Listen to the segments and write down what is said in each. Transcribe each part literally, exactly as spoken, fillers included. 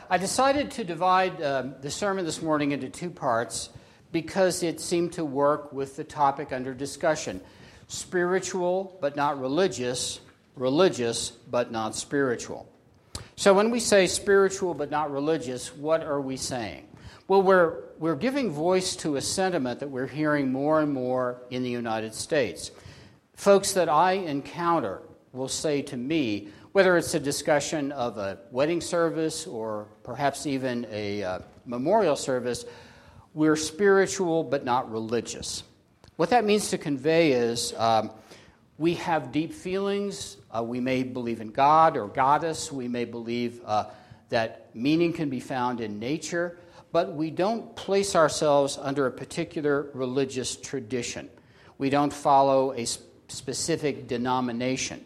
I decided to divide um, the sermon this morning into two parts because it seemed to work with the topic under discussion. Spiritual but not religious, religious but not spiritual. So when we say spiritual but not religious, what are we saying? Well, we're, we're giving voice to a sentiment that we're hearing more and more in the United States. Folks that I encounter will say to me, whether it's a discussion of a wedding service or perhaps even a uh, memorial service, we're spiritual but not religious. What that means to convey is um, we have deep feelings. Uh, we may believe in God or goddess. We may believe uh, that meaning can be found in nature, but we don't place ourselves under a particular religious tradition. We don't follow a sp- specific denomination.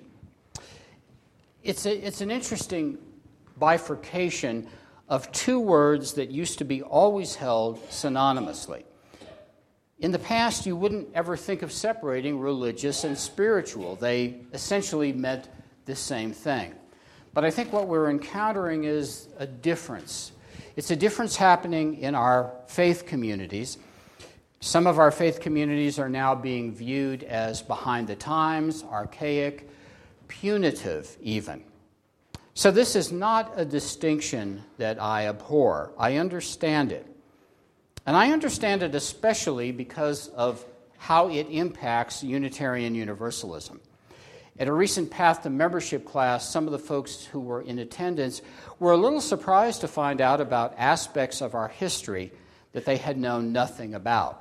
It's a, it's an interesting bifurcation of two words that used to be always held synonymously. In the past, you wouldn't ever think of separating religious and spiritual. They essentially meant the same thing. But I think what we're encountering is a difference. It's a difference happening in our faith communities. Some of our faith communities are now being viewed as behind the times, archaic, punitive even. So this is not a distinction that I abhor. I understand it. And I understand it especially because of how it impacts Unitarian Universalism. At a recent Path to Membership class, some of the folks who were in attendance were a little surprised to find out about aspects of our history that they had known nothing about.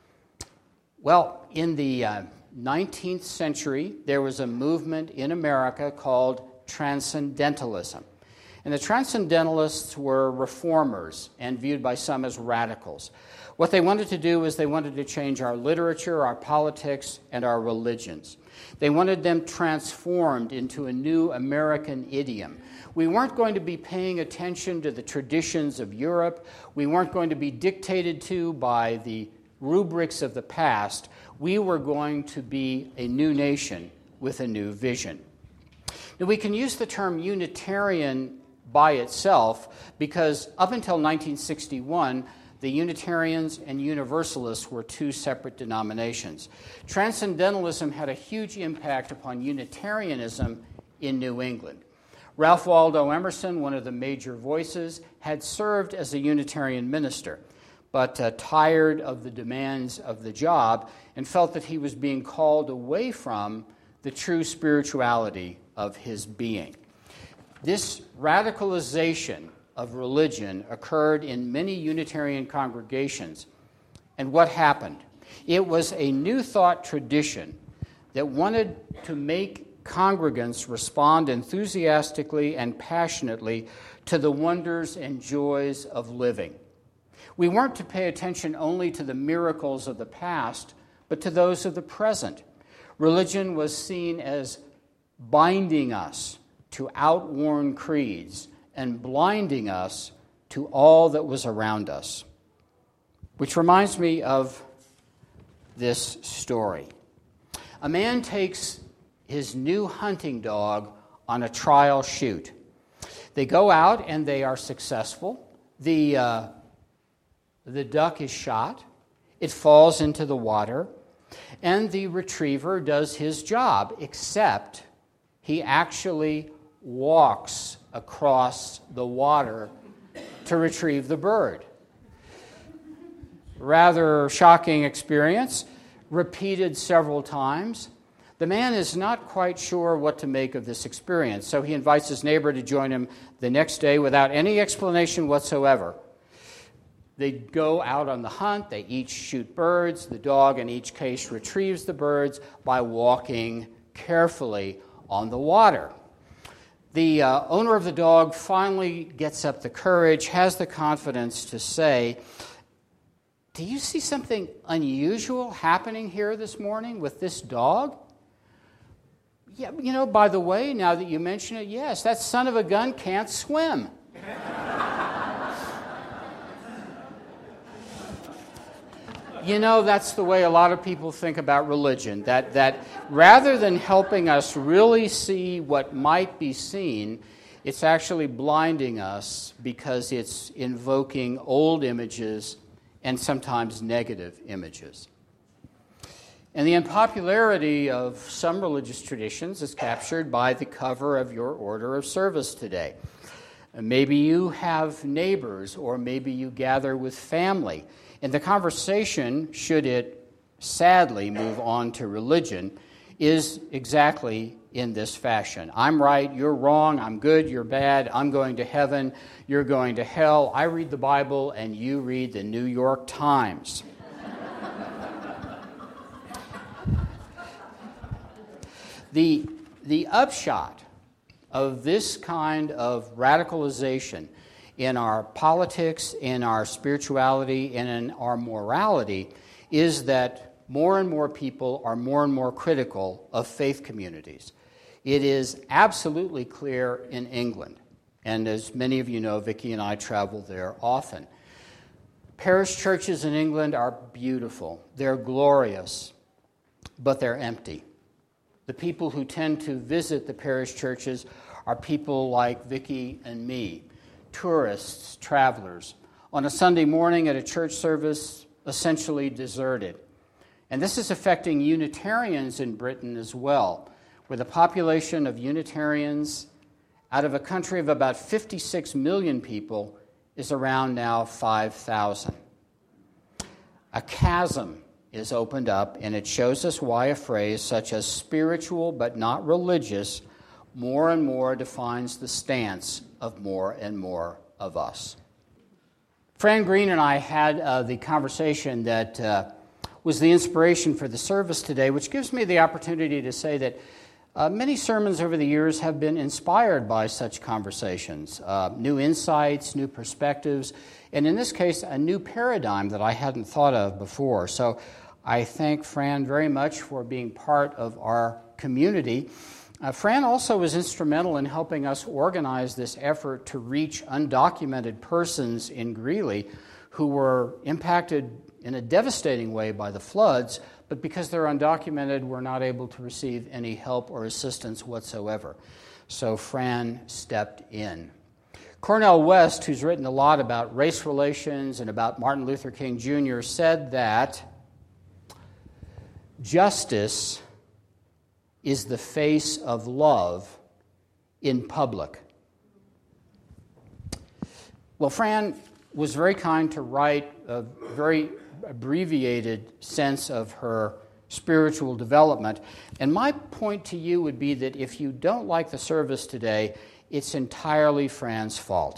Well, in the uh, nineteenth century, there was a movement in America called Transcendentalism. And the Transcendentalists were reformers and viewed by some as radicals. What they wanted to do is they wanted to change our literature, our politics, and our religions. They wanted them transformed into a new American idiom. We weren't going to be paying attention to the traditions of Europe. We weren't going to be dictated to by the rubrics of the past. We were going to be a new nation with a new vision. Now, we can use the term Unitarian by itself because up until nineteen sixty-one, the Unitarians and Universalists were two separate denominations. Transcendentalism had a huge impact upon Unitarianism in New England. Ralph Waldo Emerson, one of the major voices, had served as a Unitarian minister, but uh, tired of the demands of the job and felt that he was being called away from the true spirituality of his being. This radicalization of religion occurred in many Unitarian congregations. And what happened? It was a New Thought tradition that wanted to make congregants respond enthusiastically and passionately to the wonders and joys of living. We weren't to pay attention only to the miracles of the past, but to those of the present. Religion was seen as binding us to outworn creeds and blinding us to all that was around us. Which reminds me of this story. A man takes his new hunting dog on a trial shoot. They go out and they are successful. The, uh, the duck is shot. It falls into the water. And the retriever does his job, except he actually walks across the water to retrieve the bird. Rather shocking experience, repeated several times. The man is not quite sure what to make of this experience, so he invites his neighbor to join him the next day without any explanation whatsoever. They go out on the hunt, they each shoot birds, the dog in each case retrieves the birds by walking carefully on the water. The uh, owner of the dog finally gets up the courage, has the confidence to say, "Do you see something unusual happening here this morning with this dog?" "Yeah, you know, by the way, now that you mention it, yes, that son of a gun can't swim." You know, that's the way a lot of people think about religion, that, that rather than helping us really see what might be seen, It's actually blinding us because it's invoking old images and sometimes negative images. And the unpopularity of some religious traditions is captured by the cover of your order of service today. Maybe you have neighbors, or maybe you gather with family. And the conversation, should it sadly move on to religion, is exactly in this fashion. I'm right, you're wrong, I'm good, you're bad, I'm going to heaven, you're going to hell, I read the Bible, and you read the New York Times. the, the upshot of this kind of radicalization in our politics, in our spirituality, and in our morality is that more and more people are more and more critical of faith communities. It is absolutely clear in England, and as many of you know, Vicki and I travel there often. Parish churches in England are beautiful, they're glorious, but they're empty. The people who tend to visit the parish churches are people like Vicki and me, tourists, travelers, on a Sunday morning at a church service essentially deserted. And this is affecting Unitarians in Britain as well, where the population of Unitarians out of a country of about fifty-six million people is around now five thousand. A chasm is opened up, and it shows us why a phrase such as spiritual but not religious more and more defines the stance of more and more of us. Fran Green and I had uh, the conversation that uh, was the inspiration for the service today, which gives me the opportunity to say that uh, many sermons over the years have been inspired by such conversations, uh, new insights, new perspectives, and in this case, a new paradigm that I hadn't thought of before. So I thank Fran very much for being part of our community. Uh, Fran also was instrumental in helping us organize this effort to reach undocumented persons in Greeley who were impacted in a devastating way by the floods, but because they're undocumented, were not able to receive any help or assistance whatsoever. So Fran stepped in. Cornel West, who's written a lot about race relations and about Martin Luther King Junior, said that justice is the face of love in public. Well, Fran was very kind to write a very abbreviated sense of her spiritual development. And my point to you would be that if you don't like the service today, it's entirely Fran's fault.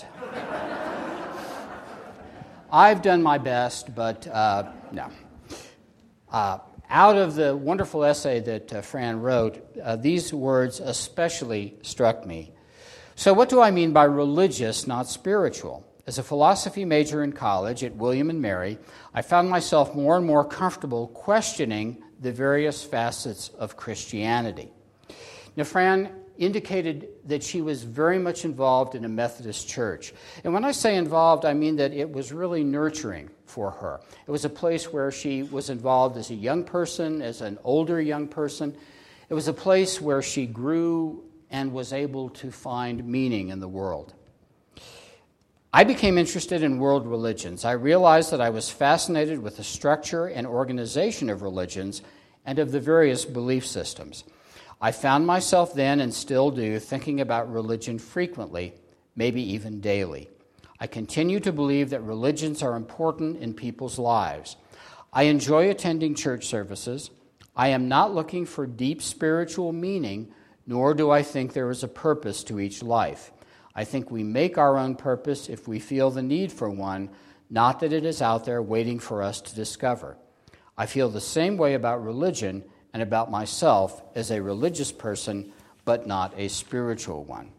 I've done my best, but uh, no. Uh, Out of the wonderful essay that uh, Fran wrote, uh, these words especially struck me. So what do I mean by religious, not spiritual? As a philosophy major in college at William and Mary, I found myself more and more comfortable questioning the various facets of Christianity. Now, Fran indicated that she was very much involved in a Methodist church. And when I say involved, I mean that it was really nurturing for her. It was a place where she was involved as a young person, as an older young person. It was a place where she grew and was able to find meaning in the world. I became interested in world religions. I realized that I was fascinated with the structure and organization of religions and of the various belief systems. I found myself then, and still do, thinking about religion frequently, maybe even daily. I continue to believe that religions are important in people's lives. I enjoy attending church services. I am not looking for deep spiritual meaning, nor do I think there is a purpose to each life. I think we make our own purpose if we feel the need for one, not that it is out there waiting for us to discover. I feel the same way about religion and about myself as a religious person, but not a spiritual one.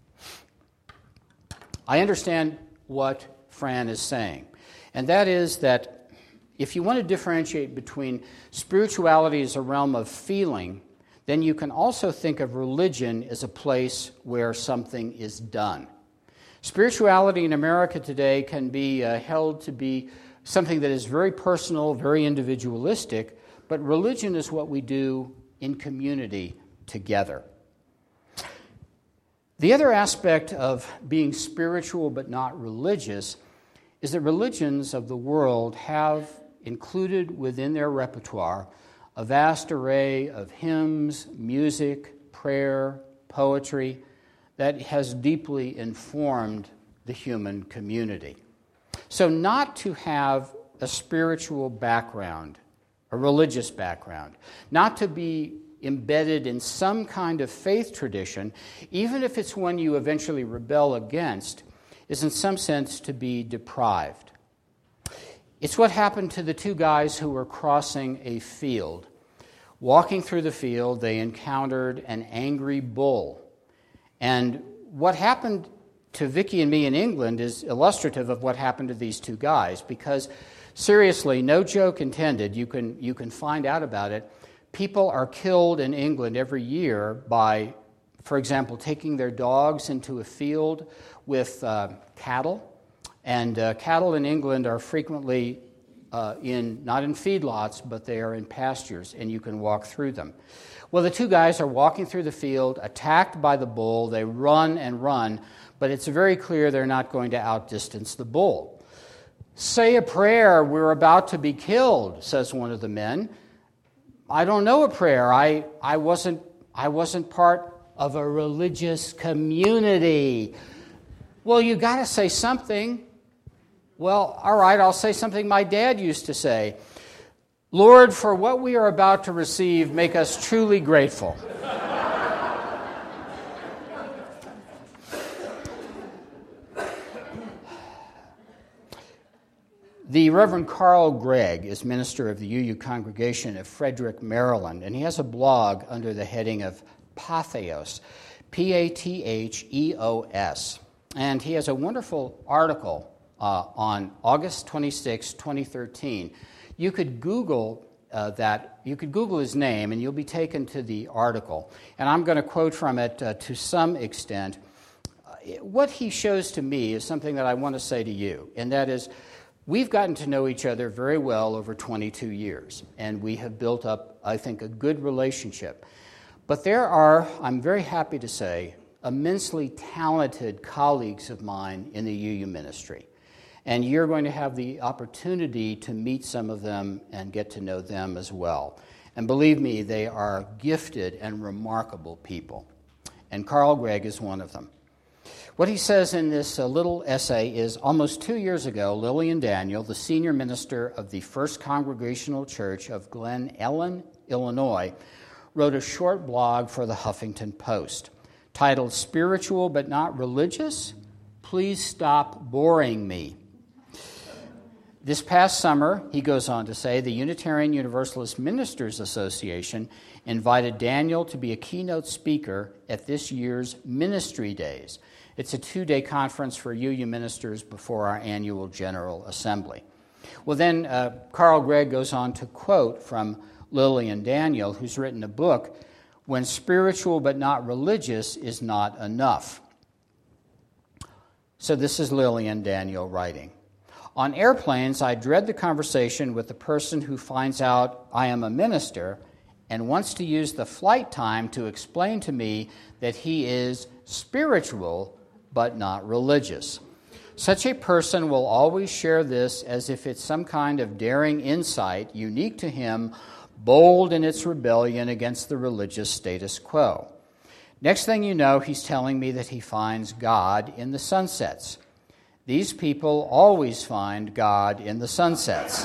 I understand what Fran is saying, and that is that if you want to differentiate between spirituality as a realm of feeling, then you can also think of religion as a place where something is done. Spirituality in America today can be uh, held to be something that is very personal, very individualistic, but religion is what we do in community together. The other aspect of being spiritual but not religious is that religions of the world have included within their repertoire a vast array of hymns, music, prayer, poetry that has deeply informed the human community. So not to have a spiritual background, a religious background, not to be embedded in some kind of faith tradition, even if it's one you eventually rebel against, is in some sense to be deprived. It's what happened to the two guys who were crossing a field. Walking through the field, they encountered an angry bull. And what happened to Vicky and me in England is illustrative of what happened to these two guys, because seriously, no joke intended, you can, you can find out about it. People are killed in England every year by, for example, taking their dogs into a field with uh, cattle. And uh, cattle in England are frequently uh, in, not in feedlots, but they are in pastures, and you can walk through them. Well, the two guys are walking through the field, attacked by the bull. They run and run, but it's very clear they're not going to outdistance the bull. "Say a prayer, we're about to be killed," says one of the men. "I don't know a prayer. I, I wasn't I wasn't part of a religious community." "Well, you got to say something." "Well, all right, I'll say something my dad used to say. Lord, for what we are about to receive, make us truly grateful." The Reverend Carl Gregg is minister of the U U congregation of Frederick, Maryland, and he has a blog under the heading of Patheos, P A T H E O S. And he has a wonderful article uh, on August twenty-sixth, twenty thirteen. You could Google uh, that, you could Google his name, and you'll be taken to the article. And I'm going to quote from it uh, to some extent. Uh, what he shows to me is something that I want to say to you, and that is, we've gotten to know each other very well over twenty-two years, and we have built up, I think, a good relationship. But there are, I'm very happy to say, immensely talented colleagues of mine in the U U ministry. And you're going to have the opportunity to meet some of them and get to know them as well. And believe me, they are gifted and remarkable people. And Carl Gregg is one of them. What he says in this uh, little essay is, almost two years ago, Lillian Daniel, the senior minister of the First Congregational Church of Glen Ellen, Illinois, wrote a short blog for the Huffington Post titled, "Spiritual but Not Religious? Please Stop Boring Me." This past summer, he goes on to say, the Unitarian Universalist Ministers Association invited Daniel to be a keynote speaker at this year's Ministry Days. It's a two-day conference for U U ministers before our annual General Assembly. Well, then uh, Carl Gregg goes on to quote from Lillian Daniel, who's written a book, "When Spiritual but Not Religious is Not Enough." So this is Lillian Daniel writing. "On airplanes, I dread the conversation with the person who finds out I am a minister and wants to use the flight time to explain to me that he is spiritual but not religious. Such a person will always share this as if it's some kind of daring insight unique to him, bold in its rebellion against the religious status quo. Next thing you know, he's telling me that he finds God in the sunsets. These people always find God in the sunsets.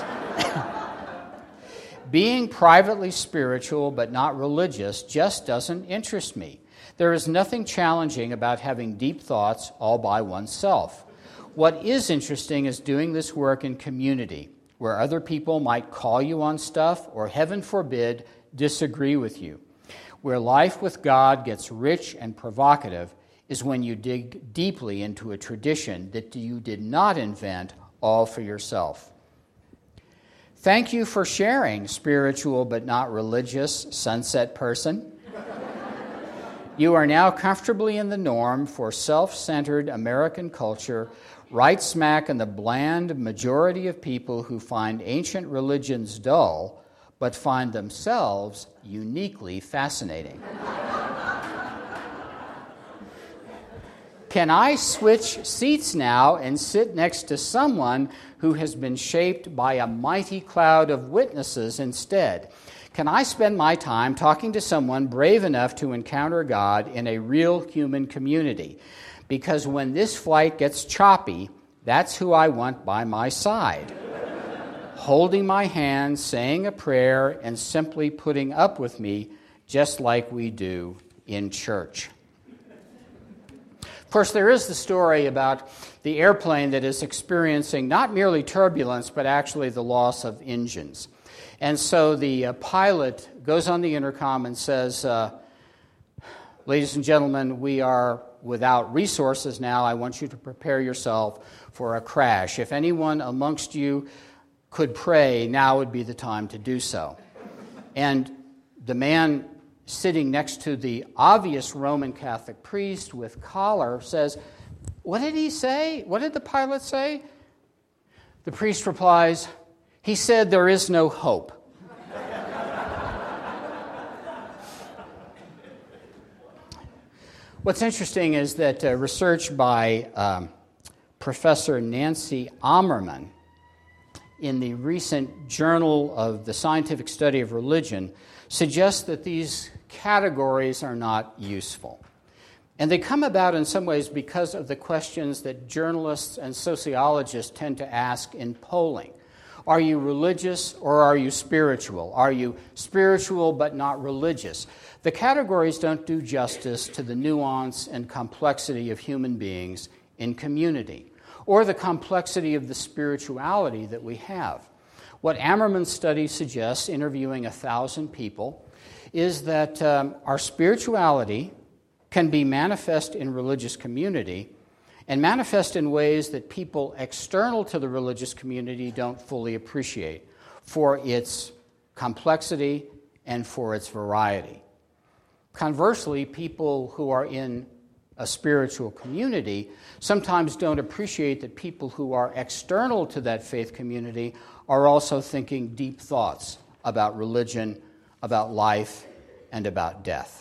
Being privately spiritual but not religious just doesn't interest me. There is nothing challenging about having deep thoughts all by oneself. What is interesting is doing this work in community, where other people might call you on stuff or, heaven forbid, disagree with you. Where life with God gets rich and provocative is when you dig deeply into a tradition that you did not invent all for yourself. Thank you for sharing, spiritual but not religious sunset person. You are now comfortably in the norm for self-centered American culture, right smack in the bland majority of people who find ancient religions dull, but find themselves uniquely fascinating. Can I switch seats now and sit next to someone who has been shaped by a mighty cloud of witnesses instead? Can I spend my time talking to someone brave enough to encounter God in a real human community? Because when this flight gets choppy, that's who I want by my side, holding my hand, saying a prayer, and simply putting up with me just like we do in church. Of course, there is the story about the airplane that is experiencing not merely turbulence, but actually the loss of engines. And so the uh, pilot goes on the intercom and says, uh, ladies and gentlemen, we are without resources now. I want you to prepare yourself for a crash. If anyone amongst you could pray, now would be the time to do so. And the man sitting next to the obvious Roman Catholic priest with collar says, what did he say? What did the pilot say? The priest replies, he said there is no hope. What's interesting is that uh, research by um, Professor Nancy Ammerman in the recent Journal of the Scientific Study of Religion suggests that these categories are not useful. And they come about in some ways because of the questions that journalists and sociologists tend to ask in polling. Are you religious or are you spiritual? Are you spiritual but not religious? The categories don't do justice to the nuance and complexity of human beings in community, or the complexity of the spirituality that we have. What Ammerman's study suggests, interviewing a thousand people, is that um, our spirituality can be manifest in religious community and manifest in ways that people external to the religious community don't fully appreciate for its complexity and for its variety. Conversely, people who are in a spiritual community sometimes don't appreciate that people who are external to that faith community are also thinking deep thoughts about religion, about life, and about death.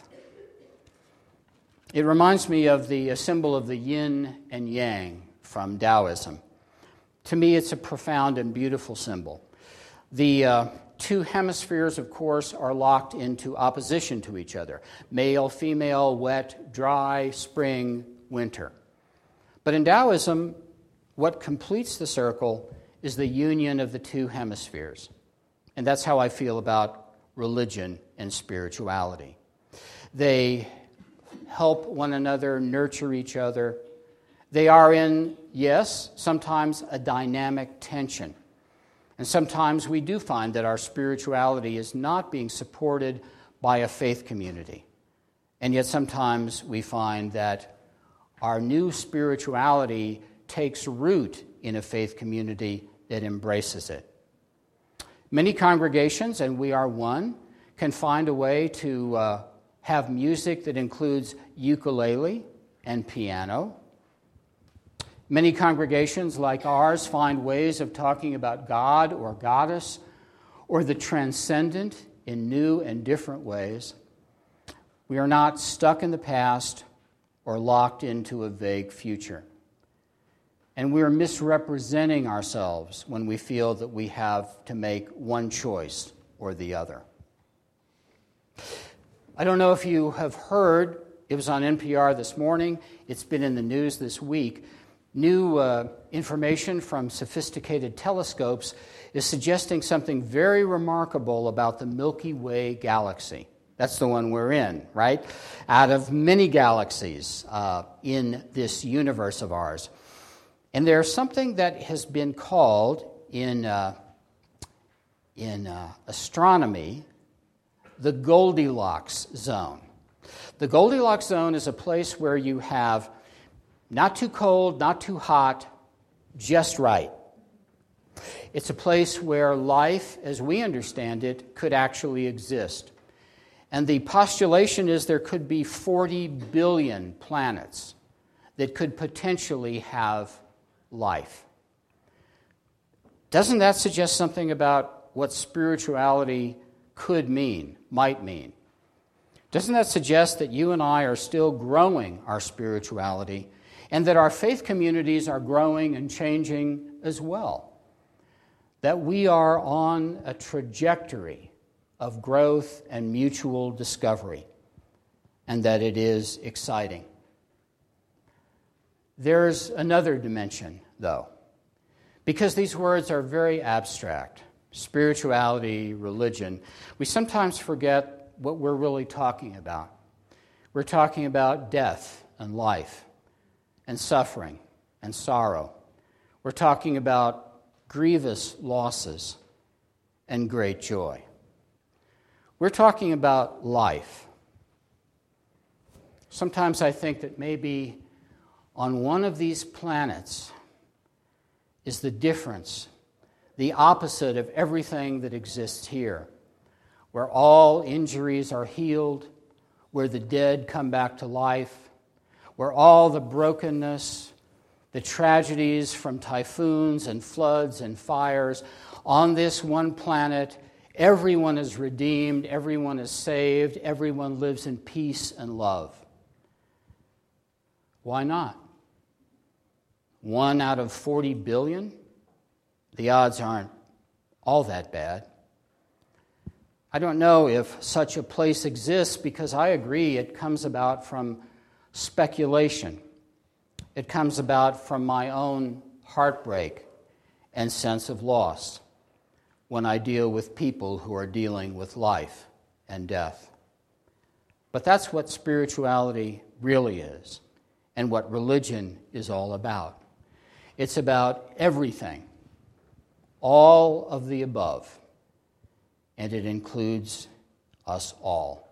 It reminds me of the symbol of the yin and yang from Taoism. To me, it's a profound and beautiful symbol. The uh, two hemispheres, of course, are locked into opposition to each other. Male, female, wet, dry, spring, winter. But in Taoism, what completes the circle is the union of the two hemispheres. And that's how I feel about religion and spirituality. They help one another, nurture each other. They are in, yes, sometimes a dynamic tension. And sometimes we do find that our spirituality is not being supported by a faith community. And yet sometimes we find that our new spirituality takes root in a faith community that embraces it. Many congregations, and we are one, can find a way to uh, have music that includes ukulele and piano. Many congregations like ours find ways of talking about God or goddess or the transcendent in new and different ways. We are not stuck in the past or locked into a vague future. And we are misrepresenting ourselves when we feel that we have to make one choice or the other. I don't know if you have heard, it was on N P R this morning, it's been in the news this week. New uh, information from sophisticated telescopes is suggesting something very remarkable about the Milky Way galaxy. That's the one we're in, right? Out of many galaxies uh, in this universe of ours. And there's something that has been called in, uh, in uh, astronomy the Goldilocks zone. The Goldilocks zone is a place where you have not too cold, not too hot, just right. It's a place where life, as we understand it, could actually exist. And the postulation is there could be forty billion planets that could potentially have life. Doesn't that suggest something about what spirituality could mean, might mean? Doesn't that suggest that you and I are still growing our spirituality and that our faith communities are growing and changing as well. That we are on a trajectory of growth and mutual discovery, and that it is exciting. There's another dimension, though, because these words are very abstract. Spirituality, religion. We sometimes forget what we're really talking about. We're talking about death and life and suffering and sorrow. We're talking about grievous losses and great joy. We're talking about life. Sometimes I think that maybe on one of these planets is the difference, the opposite of everything that exists here, where all injuries are healed, where the dead come back to life, where all the brokenness, the tragedies from typhoons and floods and fires, on this one planet, everyone is redeemed, everyone is saved, everyone lives in peace and love. Why not? One out of forty billion? The odds aren't all that bad. I don't know if such a place exists because I agree it comes about from speculation. It comes about from my own heartbreak and sense of loss when I deal with people who are dealing with life and death. But that's what spirituality really is and what religion is all about. It's about everything, all of the above, and it includes us all.